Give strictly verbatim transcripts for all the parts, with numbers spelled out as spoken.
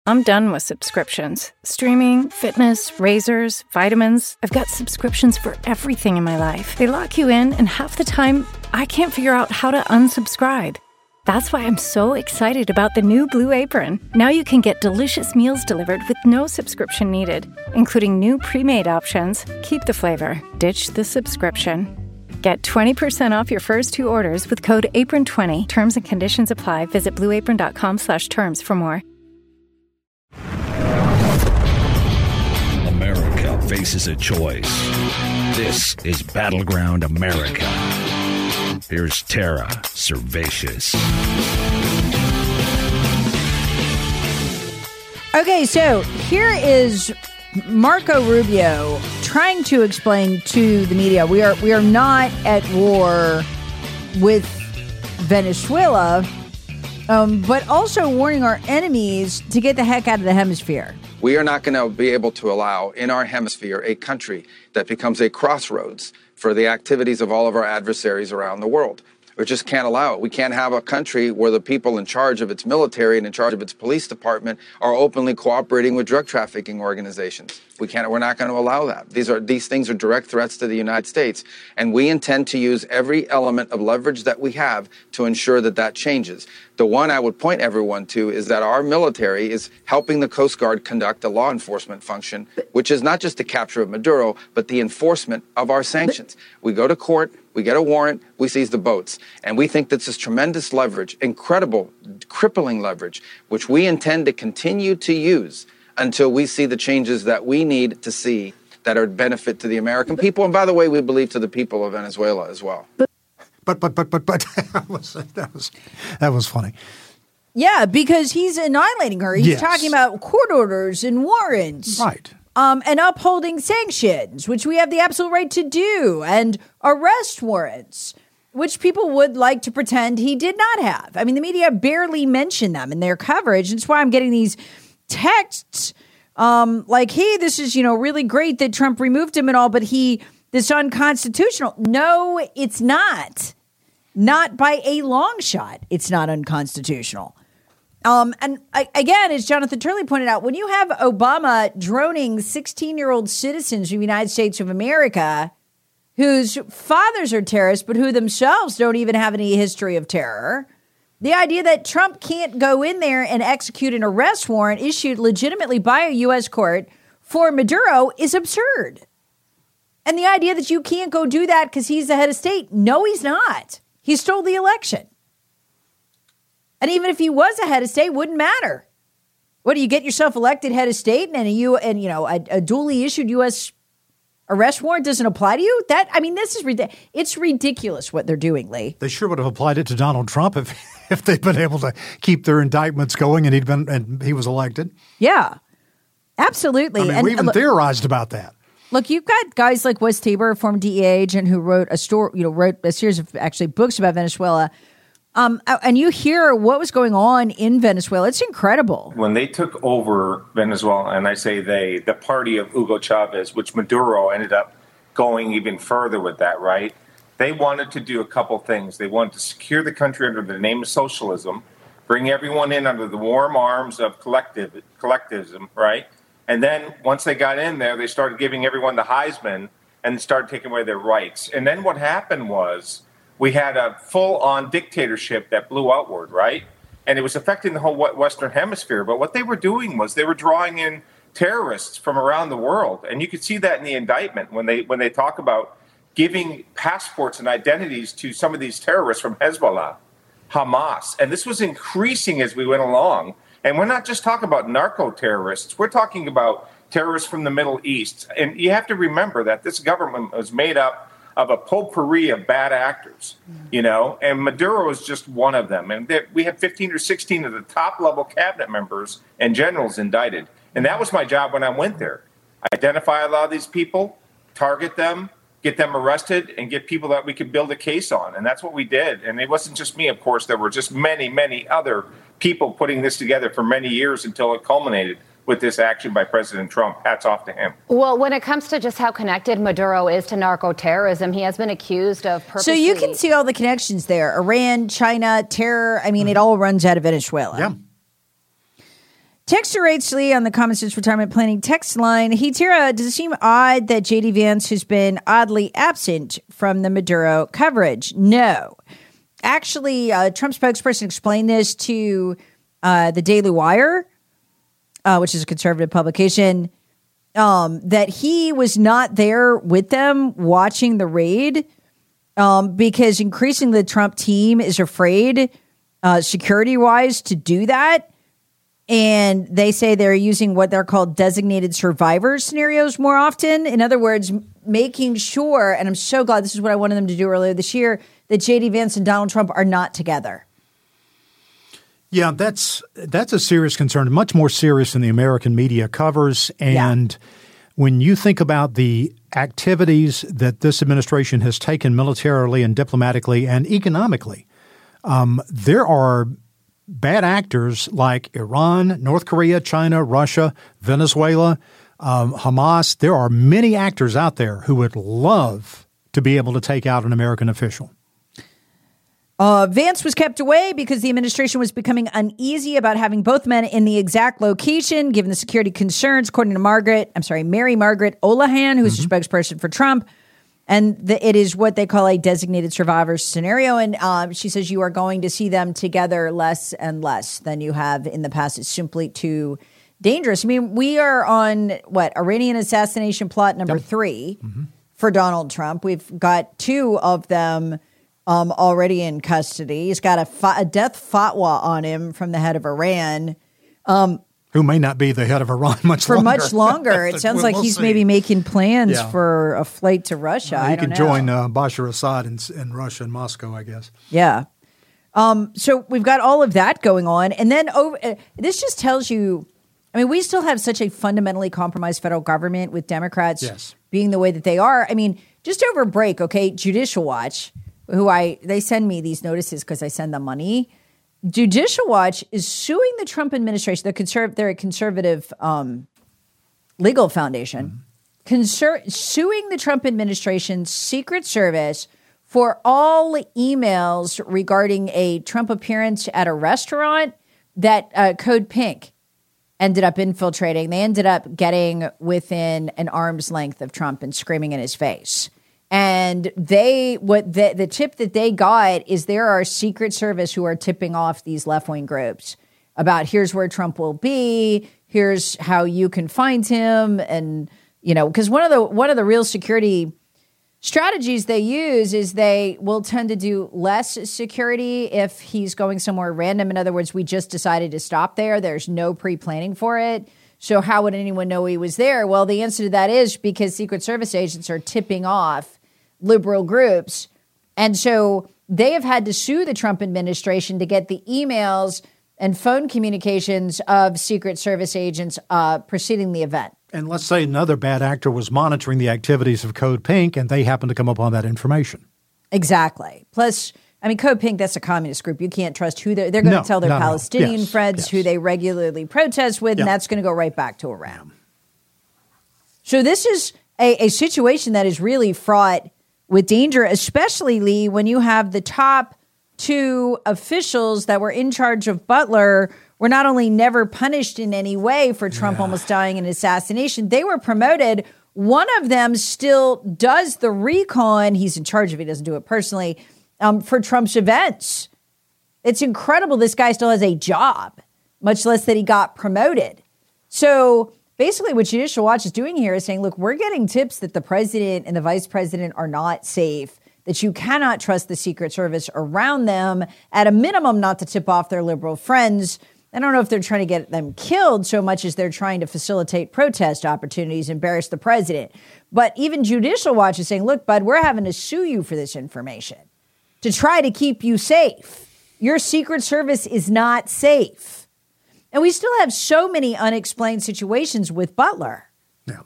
I'm done with subscriptions. Streaming, fitness, razors, vitamins. I've got subscriptions for everything in my life. They lock you in, and half the time, I can't figure out how to unsubscribe. That's why I'm so excited about the new Blue Apron. Now you can get delicious meals delivered with no subscription needed, including new pre-made options. Keep the flavor, ditch the subscription. Get twenty percent off your first two orders with code apron twenty. Terms and conditions apply. Visit blueapron.com slash terms for more. America faces a choice. This is Battleground America. Here's Tara Servatius. Okay, so here is Marco Rubio trying to explain to the media we are we are not at war with Venezuela, um, but also warning our enemies to get the heck out of the hemisphere. We are not going to be able to allow in our hemisphere a country that becomes a crossroads for the activities of all of our adversaries around the world. We just can't allow it. We can't have a country where the people in charge of its military and in charge of its police department are openly cooperating with drug trafficking organizations. We can't, we're not going to allow that. These are, these things are direct threats to the United States. And we intend to use every element of leverage that we have to ensure that that changes. The one I would point everyone to is that our military is helping the Coast Guard conduct a law enforcement function, which is not just the capture of Maduro, but the enforcement of our sanctions. We go to court, we get a warrant, we seize the boats. And we think this is tremendous leverage, incredible, crippling leverage, which we intend to continue to use until we see the changes that we need to see that are benefit to the American people. And by the way, we believe to the people of Venezuela as well. But, but, but, but, but, that was, that was, that was funny. Yeah, because he's annihilating her. He's Yes. talking about court orders and warrants. Right. Um, and upholding sanctions, which we have the absolute right to do, and arrest warrants, which people would like to pretend he did not have. I mean, the media barely mentioned them in their coverage. And that's why I'm getting these texts um, like, hey, this is, you know, really great that Trump removed him and all, but he, this unconstitutional. No, it's not. Not by a long shot. It's not unconstitutional. Um, and I, again, as Jonathan Turley pointed out, when you have Obama droning sixteen-year-old citizens of the United States of America whose fathers are terrorists, but who themselves don't even have any history of terror, the idea that Trump can't go in there and execute an arrest warrant issued legitimately by a U S court for Maduro is absurd. And the idea that you can't go do that because he's the head of state, no, he's not. He stole the election. And even if he was a head of state, wouldn't matter. What, do you get yourself elected head of state and a, you, and, you know, a, a duly issued U S arrest warrant doesn't apply to you? That, I mean, this is ridiculous. It's ridiculous what they're doing, Lee. They sure would have applied it to Donald Trump if, if they'd been able to keep their indictments going and he'd been and he was elected. Yeah, absolutely. I mean, and we even look, theorized about that. Look, you've got guys like Wes Tabor, a former D E A agent who wrote a story, you know, wrote a series of actually books about Venezuela. Um, and you hear what was going on in Venezuela. It's incredible. When they took over Venezuela, and I say they, the party of Hugo Chavez, which Maduro ended up going even further with that, right? They wanted to do a couple things. They wanted to secure the country under the name of socialism, bring everyone in under the warm arms of collective collectivism, right? And then once they got in there, they started giving everyone the Heisman and started taking away their rights. And then what happened was we had a full-on dictatorship that blew outward, right? And it was affecting the whole Western Hemisphere. But what they were doing was they were drawing in terrorists from around the world. And you could see that in the indictment when they when they talk about giving passports and identities to some of these terrorists from Hezbollah, Hamas. And this was increasing as we went along. And we're not just talking about narco-terrorists. We're talking about terrorists from the Middle East. And you have to remember that this government was made up of a potpourri of bad actors, you know, and Maduro is just one of them. And we had fifteen or sixteen of the top-level cabinet members and generals indicted. And that was my job when I went there. Identify a lot of these people, target them, get them arrested, and get people that we could build a case on. And that's what we did. And it wasn't just me, of course. There were just many, many other people putting this together for many years until it culminated with this action by President Trump. Hats off to him. Well, when it comes to just how connected Maduro is to narco-terrorism, he has been accused of purposely... So you can see all the connections there. Iran, China, terror. I mean, mm-hmm. It all runs out of Venezuela. Yeah. Texter rates Lee on the Common Sense Retirement Planning text line. Hey, Tara, does it seem odd that J D Vance has been oddly absent from the Maduro coverage? No. Actually, uh, Trump spokesperson explained this to uh, the Daily Wire, uh, which is a conservative publication, um, that he was not there with them watching the raid um, because increasingly the Trump team is afraid uh, security-wise to do that. And they say they're using what they're called designated survivor scenarios more often. In other words, making sure, and I'm so glad this is what I wanted them to do earlier this year, that J D Vance and Donald Trump are not together. Yeah, that's that's a serious concern, much more serious than the American media covers. And yeah. when you think about the activities that this administration has taken militarily and diplomatically and economically, um, there are bad actors like Iran, North Korea, China, Russia, Venezuela, um, Hamas. There are many actors out there who would love to be able to take out an American official. Uh, Vance was kept away because the administration was becoming uneasy about having both men in the exact location, given the security concerns, according to Margaret, I'm sorry, Mary Margaret Olahan, who's mm-hmm. the spokesperson for Trump. And the, it is what they call a designated survivor scenario. And um, she says you are going to see them together less and less than you have in the past. It's simply too dangerous. I mean, we are on, what, Iranian assassination plot number yep. three mm-hmm. for Donald Trump. We've got two of them um, already in custody. He's got a, fa- a death fatwa on him from the head of Iran. Um Who may not be the head of Iran much for longer. For much longer. It sounds like we'll he's see. maybe making plans yeah. for a flight to Russia. Uh, he I don't can know. join uh, Bashar Assad in, in Russia and Moscow, I guess. Yeah. Um, so we've got all of that going on. And then over, uh, this just tells you, I mean, we still have such a fundamentally compromised federal government with Democrats yes. being the way that they are. I mean, just over break, okay, Judicial Watch, who I, they send me these notices because I send them money. Judicial Watch is suing the Trump administration. They're, conserv- they're a conservative um, legal foundation, mm-hmm. Conser- suing the Trump administration's Secret Service for all emails regarding a Trump appearance at a restaurant that uh, Code Pink ended up infiltrating. They ended up getting within an arm's length of Trump and screaming in his face. And they, what the, the tip that they got is there are Secret Service who are tipping off these left-wing groups about here's where Trump will be, here's how you can find him. And, you know, because one of the, one of the real security strategies they use is they will tend to do less security if he's going somewhere random. In other words, we just decided to stop there. There's no pre-planning for it. So how would anyone know he was there? Well, the answer to that is because Secret Service agents are tipping off liberal groups. And so they have had to sue the Trump administration to get the emails and phone communications of Secret Service agents uh, preceding the event. And let's say another bad actor was monitoring the activities of Code Pink and they happen to come upon that information. Exactly. Plus, I mean, Code Pink, that's a communist group. You can't trust who they're, they're going no, to tell their no, Palestinian no. Yes, friends yes. who they regularly protest with, yeah. and that's going to go right back to Iran. So this is a, a situation that is really fraught with danger, especially, Lee, when you have the top two officials that were in charge of Butler were not only never punished in any way for Trump yeah. almost dying in assassination, they were promoted. One of them still does the recon. He's in charge of it. He doesn't do it personally um, for Trump's events. It's incredible. This guy still has a job, much less that he got promoted. So basically what Judicial Watch is doing here is saying, look, we're getting tips that the president and the vice president are not safe, that you cannot trust the Secret Service around them, at a minimum not to tip off their liberal friends. I don't know if they're trying to get them killed so much as they're trying to facilitate protest opportunities, embarrass the president. But even Judicial Watch is saying, look, bud, we're having to sue you for this information to try to keep you safe. Your Secret Service is not safe. And we still have so many unexplained situations with Butler yeah.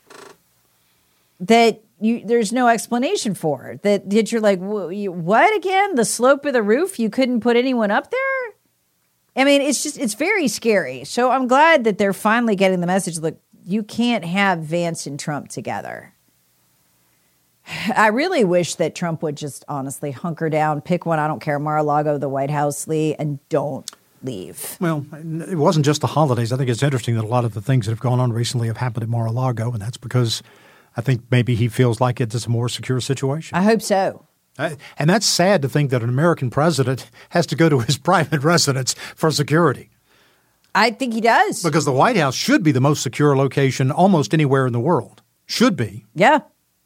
that you, there's no explanation for. That, that you're like, what again? The slope of the roof? You couldn't put anyone up there? I mean, it's just, it's very scary. So I'm glad that they're finally getting the message, look, you can't have Vance and Trump together. I really wish that Trump would just honestly hunker down, pick one, I don't care, Mar-a-Lago, the White House, Lee, and don't leave. Well, it wasn't just the holidays. I think it's interesting that a lot of the things that have gone on recently have happened at Mar-a-Lago, and that's because I think maybe he feels like it's a more secure situation. I hope so. And that's sad to think that an American president has to go to his private residence for security. I think he does. Because the White House should be the most secure location almost anywhere in the world. Should be. Yeah.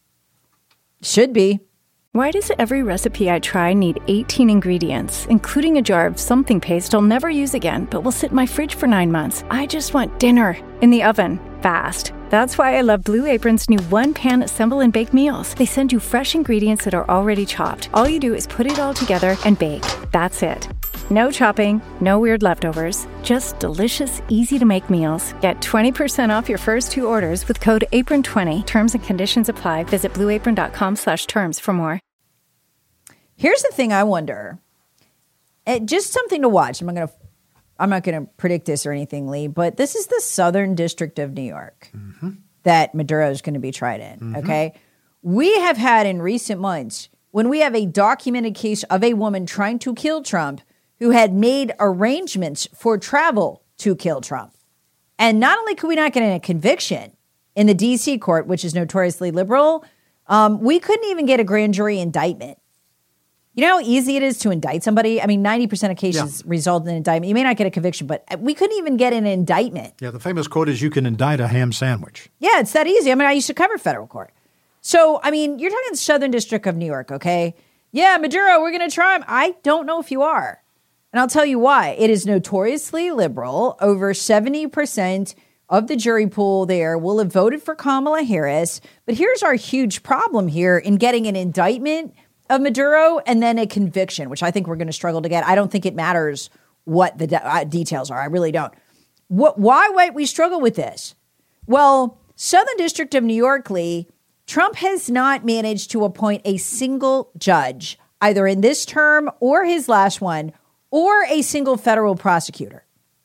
Should be. Why does every recipe I try need eighteen ingredients, including a jar of something paste I'll never use again, but will sit in my fridge for nine months? I just want dinner in the oven, fast. That's why I love Blue Apron's new one-pan assemble and bake meals. They send you fresh ingredients that are already chopped. All you do is put it all together and bake. That's it. No chopping, no weird leftovers, just delicious, easy-to-make meals. Get twenty percent off your first two orders with code apron twenty. Terms and conditions apply. Visit blueapron.com slash terms for more. Here's the thing I wonder. It, just something to watch. I'm not going to I'm not going to predict this or anything, Lee, but this is the Southern District of New York mm-hmm. that Maduro is going to be tried in, mm-hmm. okay? We have had in recent months, when we have a documented case of a woman trying to kill Trump who had made arrangements for travel to kill Trump. And not only could we not get a conviction in the D C court, which is notoriously liberal, um, we couldn't even get a grand jury indictment. You know how easy it is to indict somebody? I mean, ninety percent of cases yeah. result in an indictment. You may not get a conviction, but we couldn't even get an indictment. Yeah, the famous quote is you can indict a ham sandwich. Yeah, it's that easy. I mean, I used to cover federal court. So, I mean, you're talking Southern District of New York, okay? Yeah, Maduro, we're going to try him. I don't know if you are. And I'll tell you why. It is notoriously liberal. Over seventy percent of the jury pool there will have voted for Kamala Harris. But here's our huge problem here in getting an indictment of Maduro and then a conviction, which I think we're going to struggle to get. I don't think it matters what the de- uh, details are. I really don't. What? Why might we struggle with this? Well, Southern District of New York, Lee, Trump has not managed to appoint a single judge, either in this term or his last one, or a single federal prosecutor.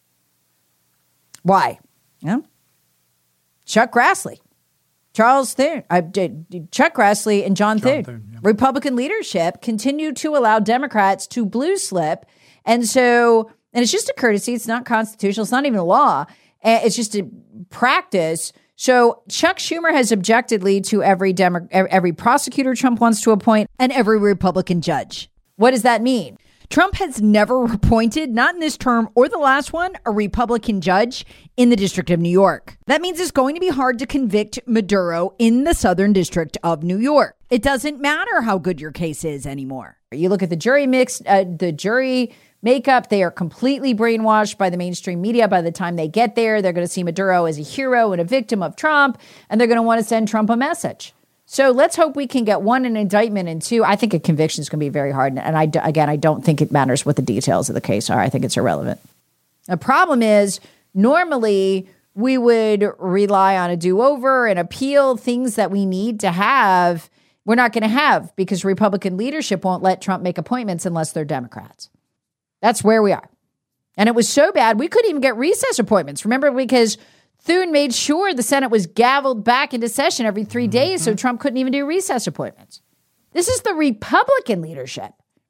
Why? Yeah. Chuck Grassley. Charles Thune, uh, Chuck Grassley and John, John Thune. Thune yeah. Republican leadership continued to allow Democrats to blue slip. And so, and it's just a courtesy. It's not constitutional. It's not even a law. It's just a practice. So Chuck Schumer has objected, Lee, to every Demo- every prosecutor Trump wants to appoint and every Republican judge. What does that mean? Trump has never appointed, not in this term or the last one, a Republican judge in the District of New York. That means it's going to be hard to convict Maduro in the Southern District of New York. It doesn't matter how good your case is anymore. You look at the jury mix, uh, the jury makeup, they are completely brainwashed by the mainstream media. By the time they get there, they're going to see Maduro as a hero and a victim of Trump, and they're going to want to send Trump a message. So let's hope we can get one, an indictment, and two, I think a conviction is going to be very hard. And I, again, I don't think it matters what the details of the case are. I think it's irrelevant. The problem is normally we would rely on a do-over and appeal, things that we need to have. We're not going to have because Republican leadership won't let Trump make appointments unless they're Democrats. That's where we are. And it was so bad, we couldn't even get recess appointments. Remember, because Thune made sure the Senate was gavelled back into session every three days, so Trump couldn't even do recess appointments. This is the Republican leadership.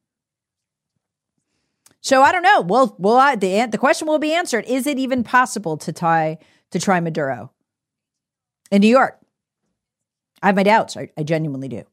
So I don't know. Well, well, I, the the question will be answered. Is it even possible to tie to try Maduro in New York? I have my doubts. I, I genuinely do.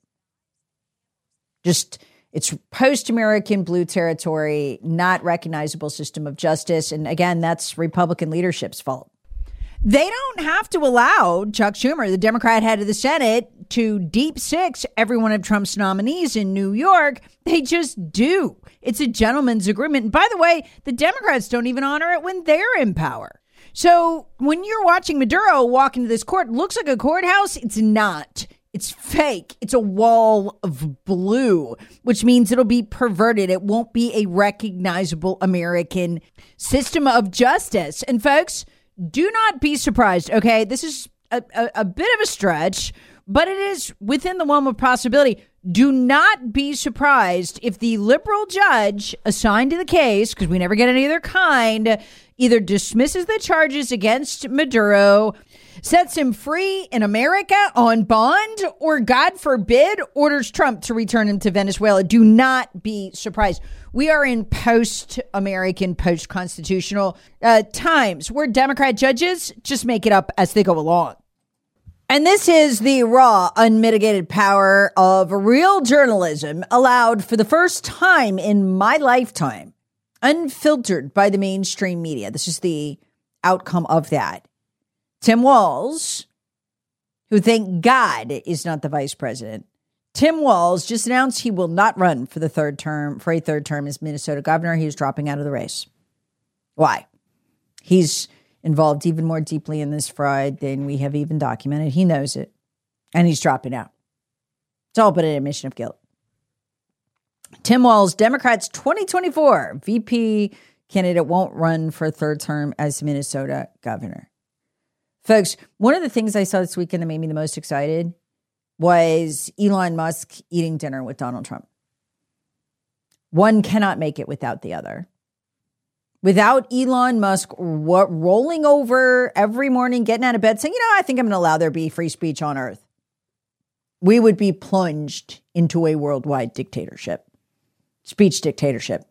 Just it's post-American blue territory, not recognizable system of justice, and again, that's Republican leadership's fault. They don't have to allow Chuck Schumer, the Democrat head of the Senate, to deep six every one of Trump's nominees in New York. They just do. It's a gentleman's agreement. And by the way, the Democrats don't even honor it when they're in power. So when you're watching Maduro walk into this court, it looks like a courthouse. It's not. It's fake. It's a wall of blue, which means it'll be perverted. It won't be a recognizable American system of justice. And folks, do not be surprised, okay? This is a, a, a bit of a stretch, but it is within the realm of possibility. Do not be surprised if the liberal judge assigned to the case, because we never get any other kind, either dismisses the charges against Maduro, sets him free in America on bond, or God forbid, orders Trump to return him to Venezuela. Do not be surprised. We are in post-American, post-constitutional uh, times where Democrat judges just make it up as they go along. And this is the raw, unmitigated power of real journalism allowed for the first time in my lifetime, unfiltered by the mainstream media. This is the outcome of that. Tim Walz, who thank God is not the vice president, Tim Walz just announced he will not run for the third term, for a third term as Minnesota governor. He's dropping out of the race. Why? He's involved even more deeply in this fraud than we have even documented. He knows it. And he's dropping out. It's all but an admission of guilt. Tim Walz, Democrats twenty twenty-four V P candidate, won't run for a third term as Minnesota governor. Folks, one of the things I saw this weekend that made me the most excited was Elon Musk eating dinner with Donald Trump. One cannot make it without the other. Without Elon Musk ro- rolling over every morning, getting out of bed, saying, you know, I think I'm going to allow there be free speech on Earth, we would be plunged into a worldwide dictatorship, speech dictatorship.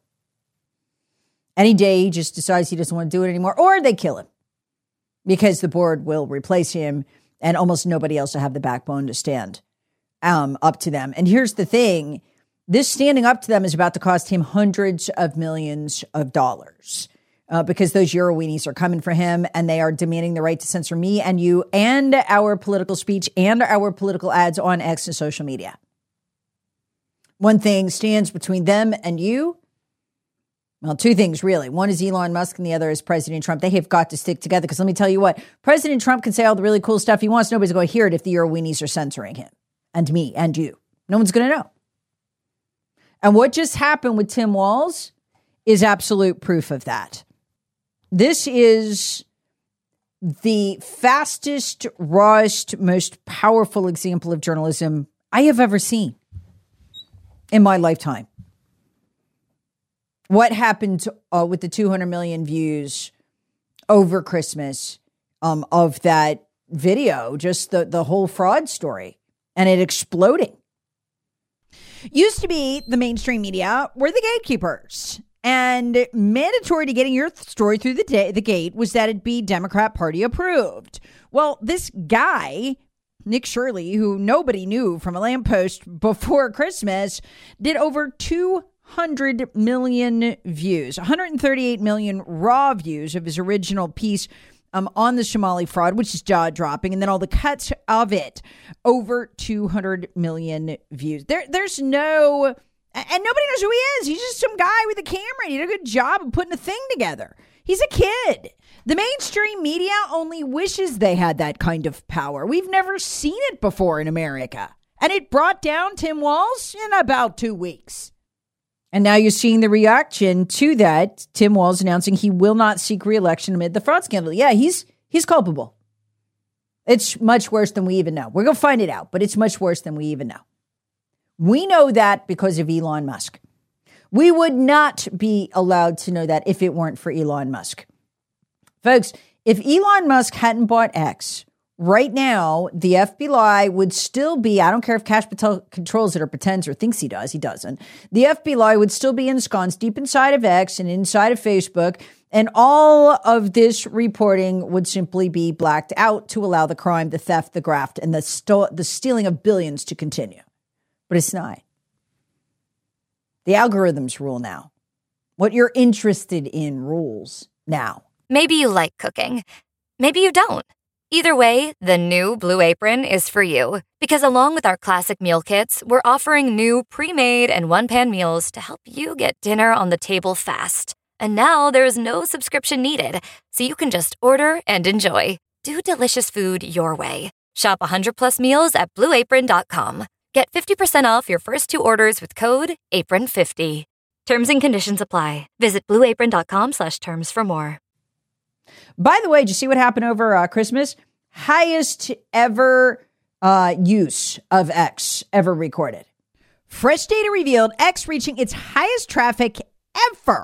Any day he just decides he doesn't want to do it anymore, or they kill him because the board will replace him and almost nobody else will have the backbone to stand um, up to them. And here's the thing. This standing up to them is about to cost him hundreds of millions of dollars uh, because those Euroweenies are coming for him and they are demanding the right to censor me and you and our political speech and our political ads on X and social media. One thing stands between them and you. Well, two things, really. One is Elon Musk and the other is President Trump. They have got to stick together because let me tell you what, President Trump can say all the really cool stuff he wants. Nobody's going to hear it if the Euroweenies are censoring him and me and you. No one's going to know. And what just happened with Tim Walz is absolute proof of that. This is the fastest, rawest, most powerful example of journalism I have ever seen in my lifetime. What happened uh, with the two hundred million views over Christmas um, of that video, just the, the whole fraud story and it exploding. Used to be the mainstream media were the gatekeepers, and mandatory to getting your story through the, day, the gate was that it be Democrat Party approved. Well, this guy, Nick Shirley, who nobody knew from a lamppost before Christmas, did over two hundred million views, one hundred thirty-eight million raw views of his original piece Um, on the Somali fraud, which is jaw-dropping, and then all the cuts of it, over two hundred million views. There, There's no, and nobody knows who he is. He's just some guy with a camera. He did a good job of putting a thing together. He's a kid. The mainstream media only wishes they had that kind of power. We've never seen it before in America. And it brought down Tim Walz in about two weeks. And now you're seeing the reaction to that. Tim Walz announcing he will not seek re-election amid the fraud scandal. Yeah, he's he's culpable. It's much worse than we even know. We're going to find it out, but it's much worse than we even know. We know that because of Elon Musk. We would not be allowed to know that if it weren't for Elon Musk. Folks, if Elon Musk hadn't bought X, right now, the F B I would still be, I don't care if Kash Patel controls it or pretends or thinks he does, he doesn't. The F B I would still be ensconced deep inside of X and inside of Facebook, and all of this reporting would simply be blacked out to allow the crime, the theft, the graft, and the, sto- the stealing of billions to continue. But it's not. The algorithms rule now. What you're interested in rules now. Maybe you like cooking. Maybe you don't. Either way, the new Blue Apron is for you. Because along with our classic meal kits, we're offering new pre-made and one-pan meals to help you get dinner on the table fast. And now there's no subscription needed, so you can just order and enjoy. Do delicious food your way. Shop one hundred plus meals at blue apron dot com. Get fifty percent off your first two orders with code apron fifty. Terms and conditions apply. Visit blue apron dot com slash terms for more. By the way, did you see what happened over uh, Christmas? Highest ever uh, use of X ever recorded. Fresh data revealed X reaching its highest traffic ever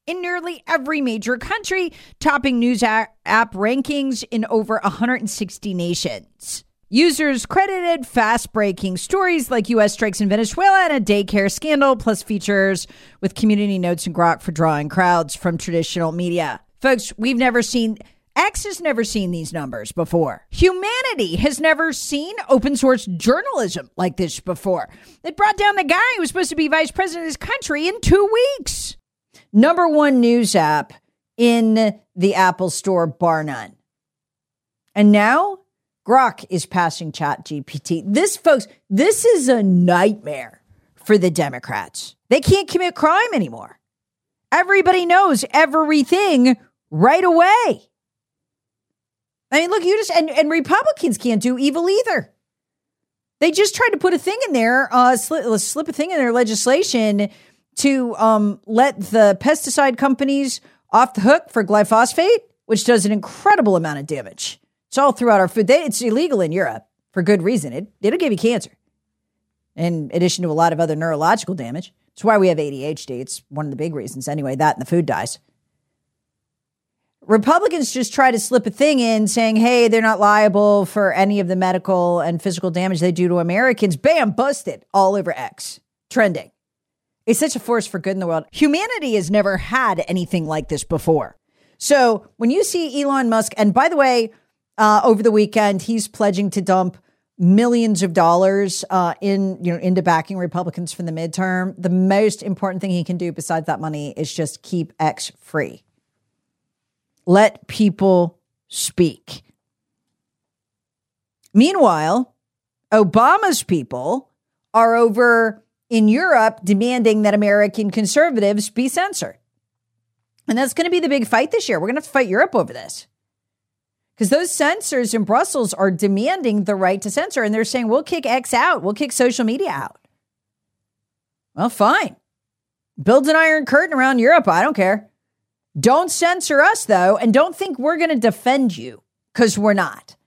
in nearly every major country, topping news app rankings in over one hundred sixty nations. Users credited fast-breaking stories like U S strikes in Venezuela and a daycare scandal, plus features with community notes and grok for drawing crowds from traditional media. Folks, we've never seen... X has never seen these numbers before. Humanity has never seen open source journalism like this before. It brought down the guy who was supposed to be vice president of this country in two weeks. Number one news app in the Apple Store, bar none. And now Grok is passing ChatGPT. This, folks, this is a nightmare for the Democrats. They can't commit crime anymore. Everybody knows everything right away. I mean, look, you just, and, and Republicans can't do evil either. They just tried to put a thing in there, uh, slip, slip a thing in their legislation to um, let the pesticide companies off the hook for glyphosate, which does an incredible amount of damage. It's all throughout our food. They, it's illegal in Europe for good reason. It, it'll give you cancer, in addition to a lot of other neurological damage. It's why we have A D H D. It's one of the big reasons anyway, that and the food dyes. Republicans just try to slip a thing in saying, hey, they're not liable for any of the medical and physical damage they do to Americans. Bam, busted all over X. Trending. It's such a force for good in the world. Humanity has never had anything like this before. So when you see Elon Musk, and by the way, uh, over the weekend, he's pledging to dump millions of dollars uh, in, you know, into backing Republicans for the midterm. The most important thing he can do besides that money is just keep X free. Let people speak. Meanwhile, Obama's people are over in Europe demanding that American conservatives be censored. And that's going to be the big fight this year. We're going to have to fight Europe over this. Because those censors in Brussels are demanding the right to censor. And they're saying, we'll kick X out. We'll kick social media out. Well, fine. Build an iron curtain around Europe. I don't care. Don't censor us, though, and don't think we're going to defend you, because we're not.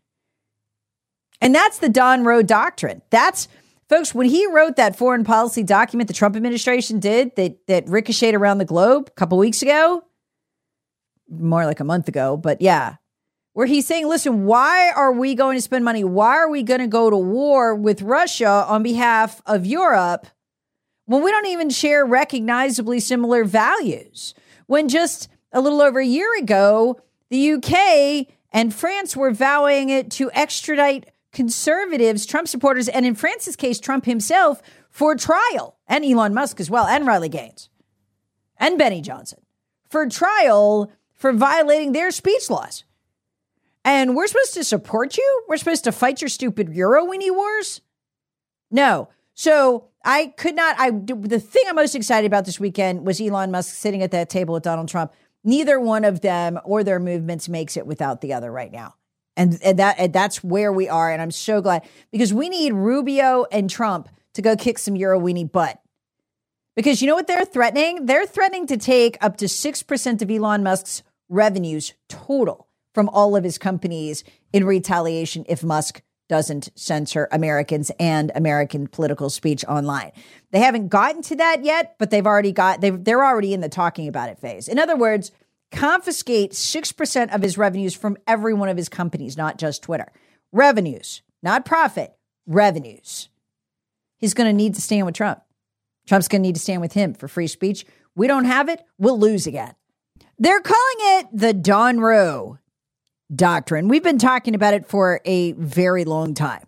And that's the Don Rowe doctrine. That's, folks, when he wrote that foreign policy document the Trump administration did that, that ricocheted around the globe a couple weeks ago, more like a month ago, but yeah, where he's saying, listen, why are we going to spend money? Why are we going to go to war with Russia on behalf of Europe when we don't even share recognizably similar values? When just a little over a year ago, the U K and France were vowing it to extradite conservatives, Trump supporters, and in France's case, Trump himself, for trial, and Elon Musk as well, and Riley Gaines, and Benny Johnson, for trial for violating their speech laws. And we're supposed to support you? We're supposed to fight your stupid Euro-weenie wars? No. So I could not, I, the thing I'm most excited about this weekend was Elon Musk sitting at that table with Donald Trump. Neither one of them or their movements makes it without the other right now. And, and that and that's where we are. And I'm so glad, because we need Rubio and Trump to go kick some Euro-weenie butt. Because you know what they're threatening? They're threatening to take up to six percent of Elon Musk's revenues total from all of his companies in retaliation if Musk doesn't censor Americans and American political speech online. They haven't gotten to that yet, but they've already got, they've, they're already in the talking about it phase. In other words, confiscate six percent of his revenues from every one of his companies, not just Twitter. Revenues, not profit, revenues. He's going to need to stand with Trump. Trump's going to need to stand with him for free speech. We don't have it, we'll lose again. They're calling it the Don Rowe doctrine. We've been talking about it for a very long time.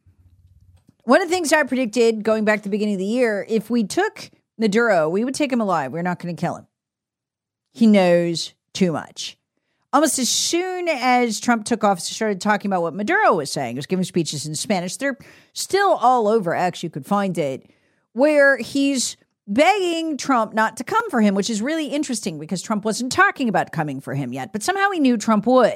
One of the things I predicted going back to the beginning of the year, if we took Maduro, we would take him alive. We're not going to kill him. He knows too much. Almost as soon as Trump took office, he started talking about what Maduro was saying. He was giving speeches in Spanish. They're still all over X. You could find it, where he's begging Trump not to come for him, which is really interesting because Trump wasn't talking about coming for him yet, but somehow he knew Trump would.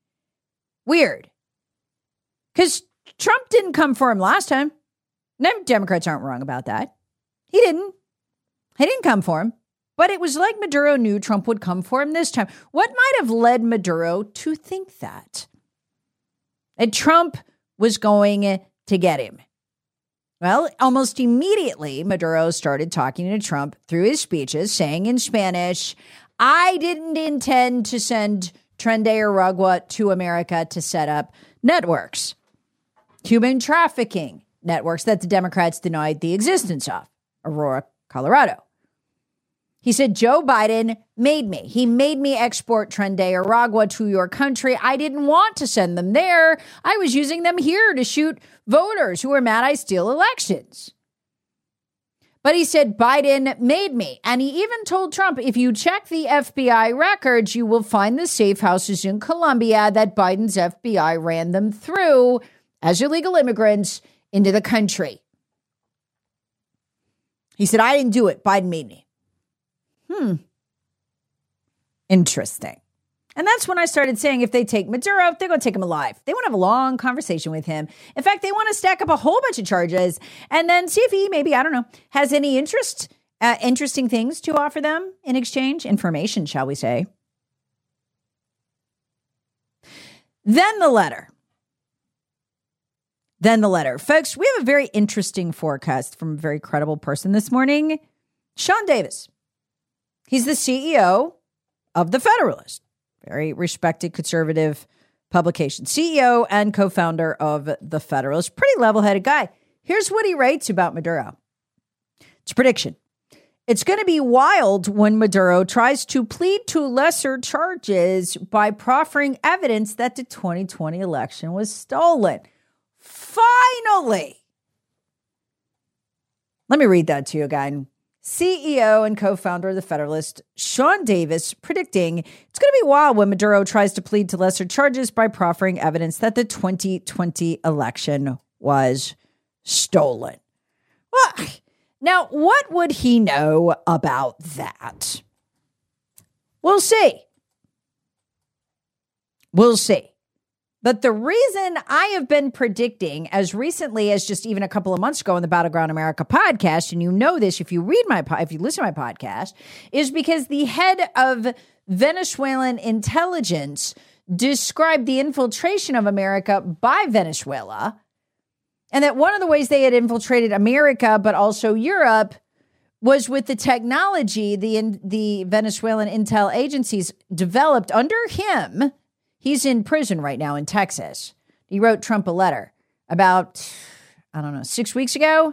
Weird. Because Trump didn't come for him last time. No, Democrats aren't wrong about that. He didn't. He didn't come for him. But it was like Maduro knew Trump would come for him this time. What might have led Maduro to think that? And Trump was going to get him. Well, almost immediately, Maduro started talking to Trump through his speeches, saying in Spanish, I didn't intend to send Trendy Aragua to America to set up networks, human trafficking networks that the Democrats denied the existence of. Aurora, Colorado. He said, Joe Biden made me. He made me export Trendy Aragua to your country. I didn't want to send them there. I was using them here to shoot voters who are mad I steal elections. But he said, Biden made me. And he even told Trump, if you check the F B I records, you will find the safe houses in Colombia that Biden's F B I ran them through as illegal immigrants into the country. He said, I didn't do it. Biden made me. Hmm. Interesting. And that's when I started saying if they take Maduro, they're going to take him alive. They want to have a long conversation with him. In fact, they want to stack up a whole bunch of charges and then see if he maybe, I don't know, has any interest, uh, interesting things to offer them in exchange. Information, shall we say. Then the letter. Then the letter. Folks, we have a very interesting forecast from a very credible person this morning. Sean Davis. He's the C E O of The Federalist, very respected conservative publication. C E O and co-founder of The Federalist, pretty level-headed guy. Here's what he writes about Maduro. It's a prediction. It's going to be wild when Maduro tries to plead to lesser charges by proffering evidence that the twenty twenty election was stolen. Finally. Let me read that to you again. C E O and co-founder of The Federalist, Sean Davis, predicting it's going to be wild when Maduro tries to plead to lesser charges by proffering evidence that the twenty twenty election was stolen. Well, now, what would he know about that? We'll see. We'll see. But the reason I have been predicting as recently as just even a couple of months ago on the Battleground America podcast, and you know this if you read my if you listen to my podcast, is because the head of Venezuelan intelligence described the infiltration of America by Venezuela, and that one of the ways they had infiltrated America, but also Europe, was with the technology the the Venezuelan intel agencies developed under him. He's in prison right now in Texas. He wrote Trump a letter about, I don't know, six weeks ago.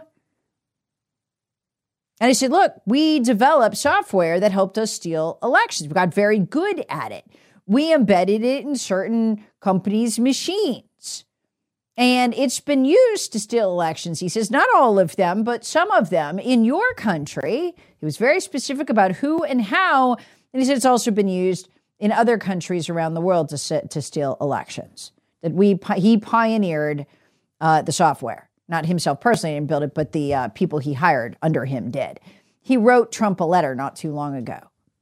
And he said, look, we developed software that helped us steal elections. We got very good at it. We embedded it in certain companies' machines. And it's been used to steal elections. He says, not all of them, but some of them in your country. He was very specific about who and how. And he said it's also been used in other countries around the world to sit, to steal elections. That we he pioneered uh, the software, not himself personally didn't build it, but the uh, people he hired under him did. He wrote Trump a letter not too long ago.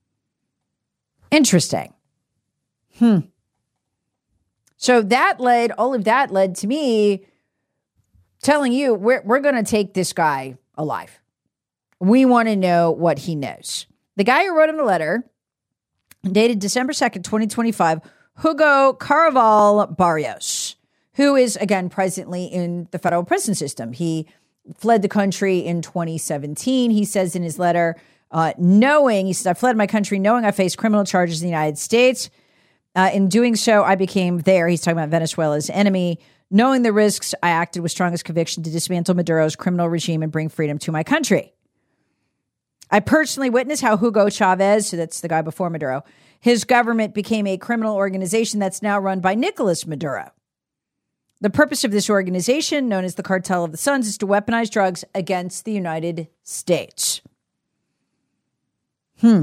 Interesting. Hmm. So that led, all of that led to me telling you we're we're going to take this guy alive. We want to know what he knows. The guy who wrote him the letter, dated December second, twenty twenty-five, Hugo Caraval Barrios, who is, again, presently in the federal prison system. He fled the country in twenty seventeen. He says in his letter, uh, knowing, he says, I fled my country knowing I faced criminal charges in the United States. Uh, in doing so, I became there. He's talking about Venezuela's enemy. Knowing the risks, I acted with strongest conviction to dismantle Maduro's criminal regime and bring freedom to my country. I personally witnessed how Hugo Chavez, so that's the guy before Maduro, his government became a criminal organization that's now run by Nicolas Maduro. The purpose of this organization, known as the Cartel of the Suns, is to weaponize drugs against the United States. Hmm.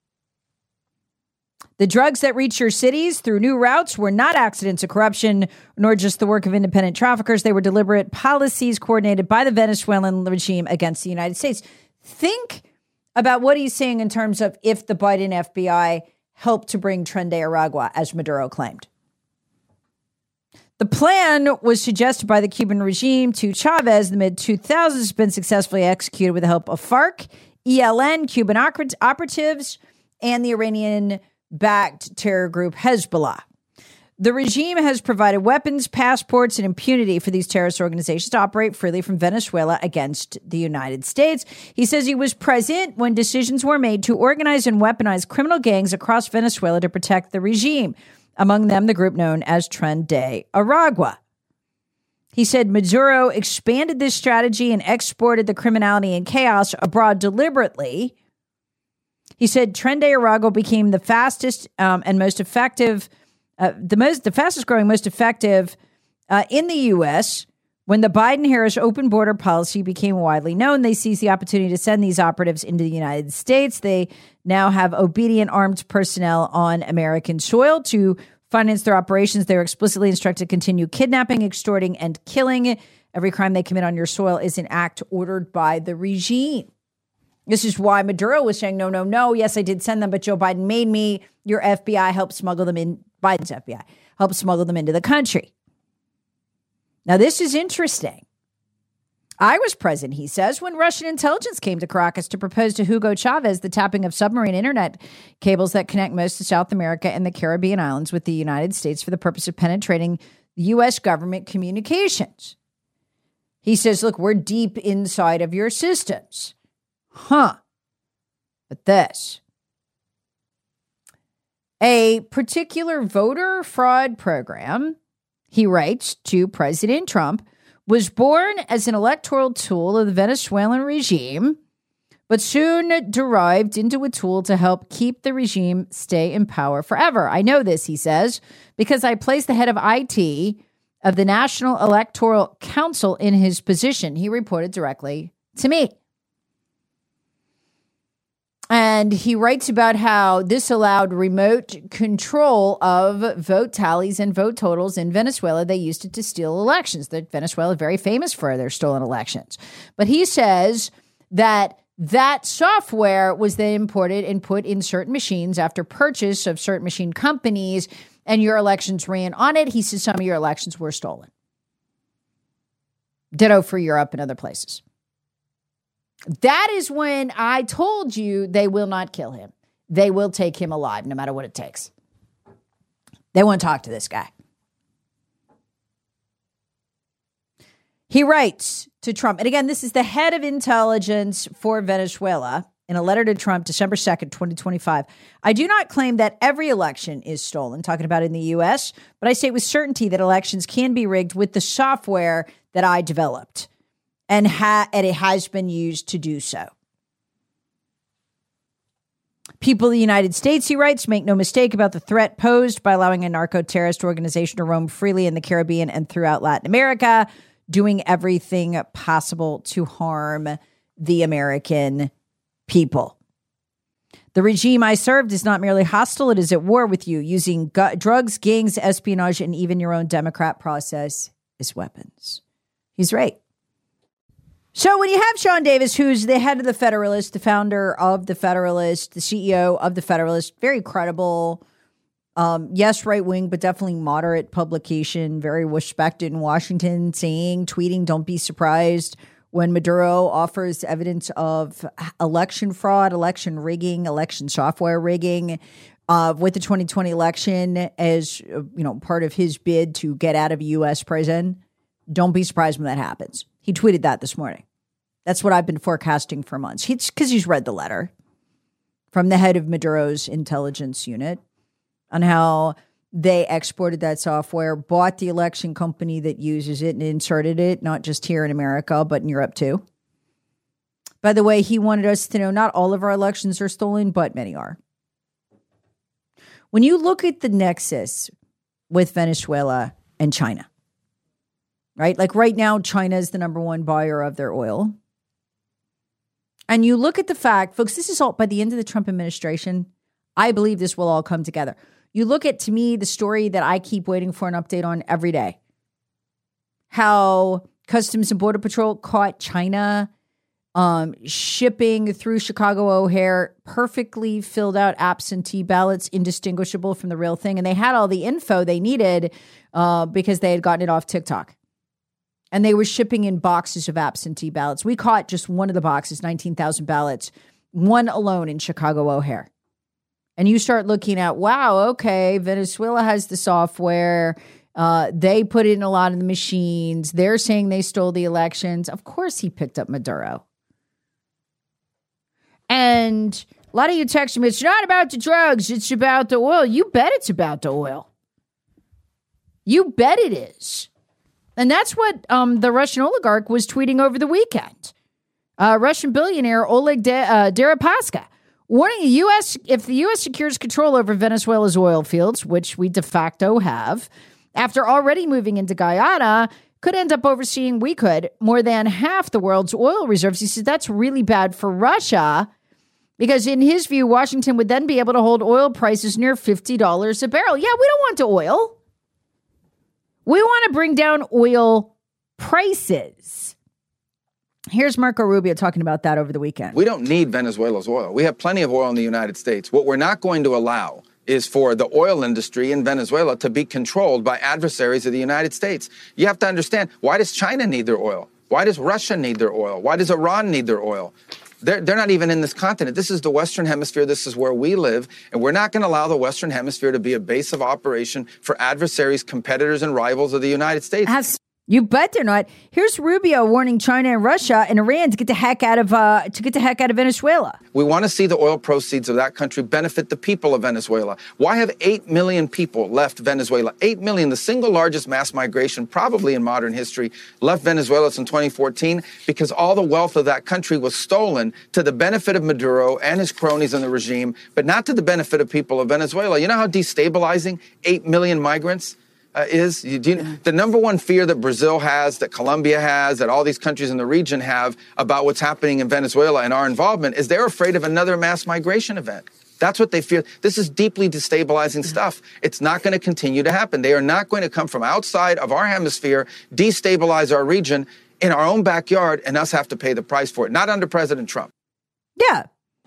The drugs that reach your cities through new routes were not accidents of corruption, nor just the work of independent traffickers. They were deliberate policies coordinated by the Venezuelan regime against the United States. Think about what he's saying in terms of if the Biden F B I helped to bring Trendy Aragua, as Maduro claimed. The plan was suggested by the Cuban regime to Chavez in the mid two thousands, has been successfully executed with the help of FARC, E L N, Cuban operatives, and the Iranian-backed terror group Hezbollah. The regime has provided weapons, passports, and impunity for these terrorist organizations to operate freely from Venezuela against the United States. He says he was present when decisions were made to organize and weaponize criminal gangs across Venezuela to protect the regime, among them the group known as Tren de Aragua. He said Maduro expanded this strategy and exported the criminality and chaos abroad deliberately. He said Tren de Aragua became the fastest um, and most effective Uh, the most, the fastest growing, most effective uh, in the U S when the Biden-Harris open border policy became widely known. They seized the opportunity to send these operatives into the United States. They now have obedient armed personnel on American soil to finance their operations. They're explicitly instructed to continue kidnapping, extorting, and killing. Every crime they commit on your soil is an act ordered by the regime. This is why Maduro was saying, no, no, no. Yes, I did send them, but Joe Biden made me. Your F B I helped smuggle them in. Biden's F B I helped smuggle them into the country. Now, this is interesting. I was present, he says, when Russian intelligence came to Caracas to propose to Hugo Chavez the tapping of submarine internet cables that connect most of South America and the Caribbean islands with the United States for the purpose of penetrating U S government communications. He says, look, we're deep inside of your systems. Huh. But this. A particular voter fraud program, he writes to President Trump, was born as an electoral tool of the Venezuelan regime, but soon derived into a tool to help keep the regime stay in power forever. I know this, he says, because I placed the head of I T of the National Electoral Council in his position. He reported directly to me. And he writes about how this allowed remote control of vote tallies and vote totals in Venezuela. They used it to steal elections. That Venezuela is very famous for their stolen elections. But he says that that software was then imported and put in certain machines after purchase of certain machine companies, and your elections ran on it. He says some of your elections were stolen. Ditto for Europe and other places. That is when I told you they will not kill him. They will take him alive, no matter what it takes. They won't talk to this guy. He writes to Trump, and again, this is the head of intelligence for Venezuela, in a letter to Trump, December second, twenty twenty-five. I do not claim that every election is stolen, talking about in the U S, but I say with certainty that elections can be rigged with the software that I developed. And, ha- and it has been used to do so. People of the United States, he writes, make no mistake about the threat posed by allowing a narco-terrorist organization to roam freely in the Caribbean and throughout Latin America, doing everything possible to harm the American people. The regime I served is not merely hostile, it is at war with you, using gu- drugs, gangs, espionage, and even your own Democrat process as weapons. He's right. So when you have Sean Davis, who's the head of the Federalist, the founder of the Federalist, the C E O of the Federalist, very credible, um, yes, right wing, but definitely moderate publication, very respected in Washington, saying, tweeting, don't be surprised when Maduro offers evidence of election fraud, election rigging, election software rigging uh, with the twenty twenty election as, you know, part of his bid to get out of U S prison. Don't be surprised when that happens. He tweeted that this morning. That's what I've been forecasting for months. He's because he's read the letter from the head of Maduro's intelligence unit on how they exported that software, bought the election company that uses it and inserted it, not just here in America, but in Europe too. By the way, he wanted us to know not all of our elections are stolen, but many are. When you look at the nexus with Venezuela and China, right? Like right now, China is the number one buyer of their oil. And you look at the fact, folks, this is all by the end of the Trump administration. I believe this will all come together. You look at, to me, the story that I keep waiting for an update on every day. How Customs and Border Patrol caught China um, shipping through Chicago O'Hare perfectly filled out absentee ballots, indistinguishable from the real thing. And they had all the info they needed uh, because they had gotten it off TikTok. And they were shipping in boxes of absentee ballots. We caught just one of the boxes, nineteen thousand ballots, one alone in Chicago O'Hare. and you start looking at, wow, okay, Venezuela has the software. Uh, they put in a lot of the machines. They're saying they stole the elections. Of course he picked up Maduro. And a lot of you text me, it's not about the drugs, it's about the oil. You bet it's about the oil. You bet it is. And that's what um, the Russian oligarch was tweeting over the weekend. Uh, Russian billionaire Oleg De- uh, Deripaska warning the U S if the U S secures control over Venezuela's oil fields, which we de facto have, after already moving into Guyana, could end up overseeing, we could, more than half the world's oil reserves. He said that's really bad for Russia because in his view, Washington would then be able to hold oil prices near fifty dollars a barrel. Yeah, we don't want the oil. We want to bring down oil prices. Here's Marco Rubio talking about that over the weekend. We don't need Venezuela's oil. We have plenty of oil in the United States. What we're not going to allow is for the oil industry in Venezuela to be controlled by adversaries of the United States. You have to understand, why does China need their oil? Why does Russia need their oil? Why does Iran need their oil? They're, they're not even in this continent. This is the Western Hemisphere. This is where we live. And we're not going to allow the Western Hemisphere to be a base of operation for adversaries, competitors, and rivals of the United States. Has- You bet they're not. Here's Rubio warning China and Russia and Iran to get the heck out of uh, to get the heck out of Venezuela. We want to see the oil proceeds of that country benefit the people of Venezuela. Why have eight million people left Venezuela? eight million, the single largest mass migration probably in modern history, left Venezuela in twenty fourteen because all the wealth of that country was stolen to the benefit of Maduro and his cronies in the regime, but not to the benefit of people of Venezuela. You know how destabilizing eight million migrants Uh, is you, you, the number one fear that Brazil has, that Colombia has, that all these countries in the region have about what's happening in Venezuela and our involvement is they're afraid of another mass migration event. That's what they fear. This is deeply destabilizing stuff. It's not going to continue to happen. They are not going to come from outside of our hemisphere, destabilize our region in our own backyard, and us have to pay the price for it. Not under President Trump. Yeah.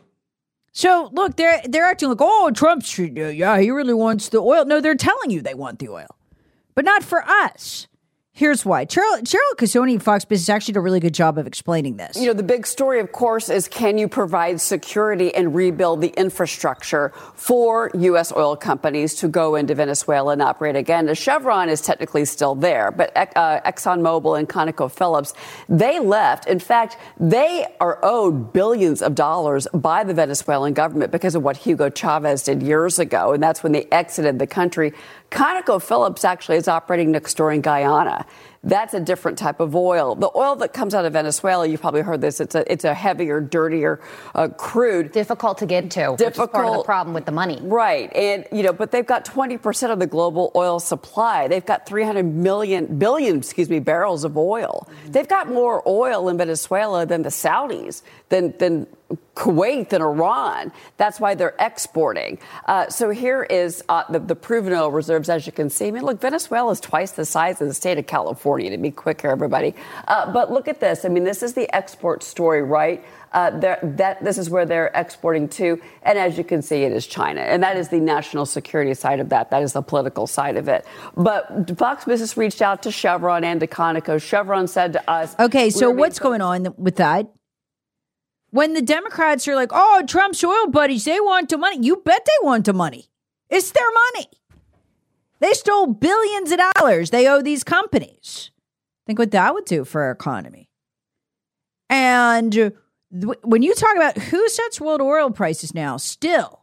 So, look, they're, they're acting like, oh, Trump's, yeah, he really wants the oil. No, they're telling you they want the oil. But not for us. Here's why. Cheryl, Cheryl Casoni, Fox Business, actually did a really good job of explaining this. You know, the big story, of course, is can you provide security and rebuild the infrastructure for U S oil companies to go into Venezuela and operate again? The Chevron is technically still there, but uh, ExxonMobil and ConocoPhillips, they left. In fact, they are owed billions of dollars by the Venezuelan government because of what Hugo Chavez did years ago, and that's when they exited the country. ConocoPhillips actually is operating next door in Guyana. That's a different type of oil. The oil that comes out of Venezuela, you've probably heard this, it's a it's a heavier, dirtier uh, crude. Difficult to get to, Difficult. Which is part of the problem with the money. Right. And, you know, but they've got twenty percent of the global oil supply. They've got three hundred million, billion, excuse me, barrels of oil. Mm-hmm. They've got more oil in Venezuela than the Saudis, than than Kuwait and Iran. That's why they're exporting. Uh, so here is uh, the, the proven oil reserves, as you can see. I mean, look, Venezuela is twice the size of the state of California, to be quick here, everybody. Uh, but look at this. I mean, this is the export story, right? Uh, that this is where they're exporting to. And as you can see, it is China. And that is the national security side of that. That is the political side of it. But Fox Business reached out to Chevron and to Conoco. Chevron said to us. Okay, so what's going on with that? When the Democrats are like, oh, Trump's oil buddies, they want the money. You bet they want the money. It's their money. They stole billions of dollars. They owe these companies. Think what that would do for our economy. And th- when you talk about who sets world oil prices now, still,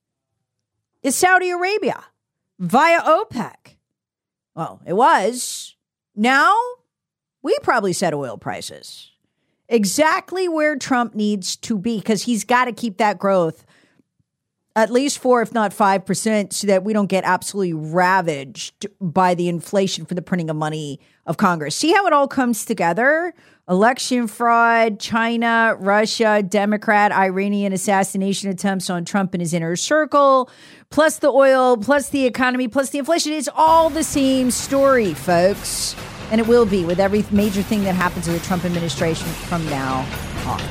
is Saudi Arabia via OPEC. Well, it was. Now, we probably set oil prices. Exactly where Trump needs to be, because he's got to keep that growth at least four, if not five percent, so that we don't get absolutely ravaged by the inflation from the printing of money of Congress. See how it all comes together? Election fraud, China, Russia, Democrat, Iranian assassination attempts on Trump and his inner circle, plus the oil, plus the economy, plus the inflation. It's all the same story, folks. And it will be with every major thing that happens to the Trump administration from now on.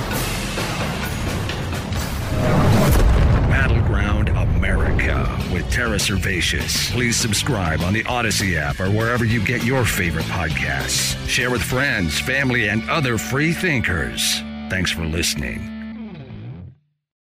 Battleground America with Tara Servatius. Please subscribe on the Odyssey app or wherever you get your favorite podcasts. Share with friends, family, and other free thinkers. Thanks for listening.